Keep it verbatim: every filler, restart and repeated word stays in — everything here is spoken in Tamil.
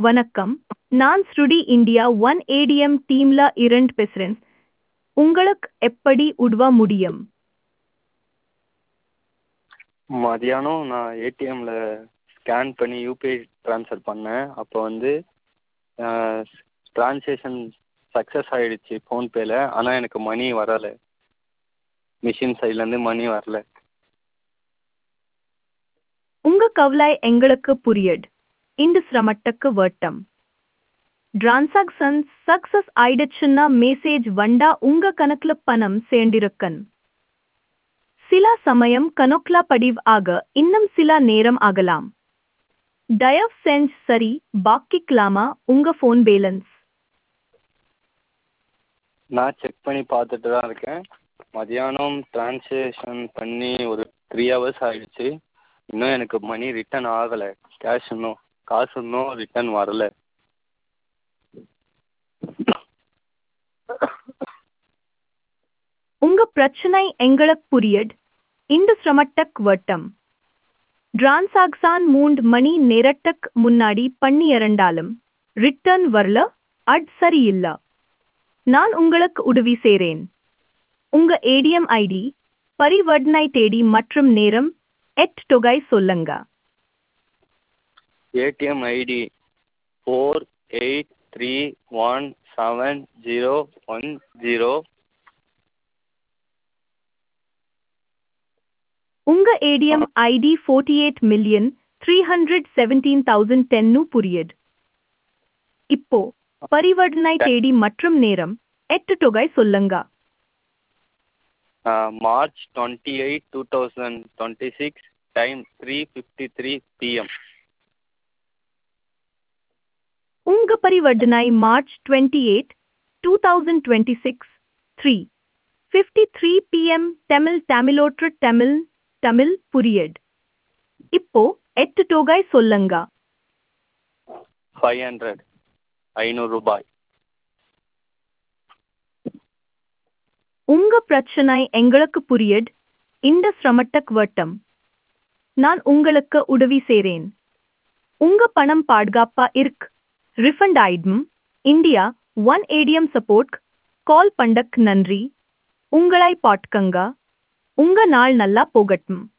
வணக்கம். நான் ஸ்ருடி இந்தியா ஒன் ஏடிஎம் டீம்ல இருந்து பேசுறேன். உங்களுக்கு எப்படி உதவ முடியும்? மதியானம் நான் ஏடிஎம்மில் ஸ்கேன் பண்ணி யூபிஐ ட்ரான்ஸ்ஃபர் பண்ணேன். அப்போ வந்து ட்ரான்ஸேக்ஷன் சக்ஸஸ் ஆகிடுச்சு ஃபோன்பேயில். ஆனால் எனக்கு மணி வரலை, மிஷின் சைட்லேருந்து மணி வரல. உங்க கவலை எங்களுக்கு புரியுது. இந்த சிரமத்துக்கு வருத்தம். டிரான்சாக்ஷன் சக்சஸ் ஆயிடுச்சுன்னா மெசேஜ் வந்தா உங்க கணக்குல பணம் சேர்ந்திருக்கன். சில சமயம் கணக்குல பதிவு ஆக இன்னும் சில நேரம் ஆகலாம். தயவு செஞ்சு சரி பாக்கிக்கலாமா உங்க ஃபோன் பேலன்ஸ்? நான் செக் பண்ணி பார்த்துட்டு தான் இருக்கேன். மதியானம் ட்ரான்ஸேக்ஷன் பண்ணி ஒரு த்ரீ ஹவர்ஸ் ஆகிடுச்சு. இன்னும் எனக்கு மணி ரிட்டர்ன் ஆகலை. கேஷ் இன்னும் காசு இன்னும் ரிட்டர்ன் வரலை. உங்க பிரச்சனை எங்களுக்கு புரியுது. இந்த சிரமத்துக்கு வருத்தம். டிரான்சாக்ஷன் மூன்று மணி நேரத்துக்கு முன்னாடி பண்ணி இரண்டாலும் ரிட்டர்ன் வரல, அது சரியில்ல. நான் உங்களுக்கு உதவி செய்றேன். உங்க ஏடிஎம் ஐடி, பரிவர்த்தனை தேதி மற்றும் நேரம், எட் தொகை சொல்லுங்க. ATM ID four eight three one seven zero one zero. உங்க ATM ID forty eight million three hundred seventeen thousand டென்னு புரியுது. இப்போ பரிவர்த்தனை தேதி மற்றும் நேரம், எட்டு தொகை சொல்லுங்க. March twenty eight two thousand twenty six time three fifty three PM. உங்க பரிவர்த்தனை March twenty eight two thousand twenty six three fifty three PM Tamil தமிழோற்று தமிழ் தமிழ் புரியுது. இப்போ எட்டு தொகை சொல்லுங்க. ஃபைவ் ஹண்ட்ரட் ஐநூறு ரூபாய். உங்க பிரச்சனை எங்களுக்கு புரியுது. இந்த சிரமத்துக்கு வருத்தம். நான் உங்களுக்கு உதவி செய்றேன். உங்க பணம் பாதுகாப்பா இருக்கு. ரிஃபண்ட் ஆயிடும். India one ATM support call பண்ணக்கு நன்றி. உங்களை பாட்கங்க. உங்க நாள் நல்லா போகட்டும்.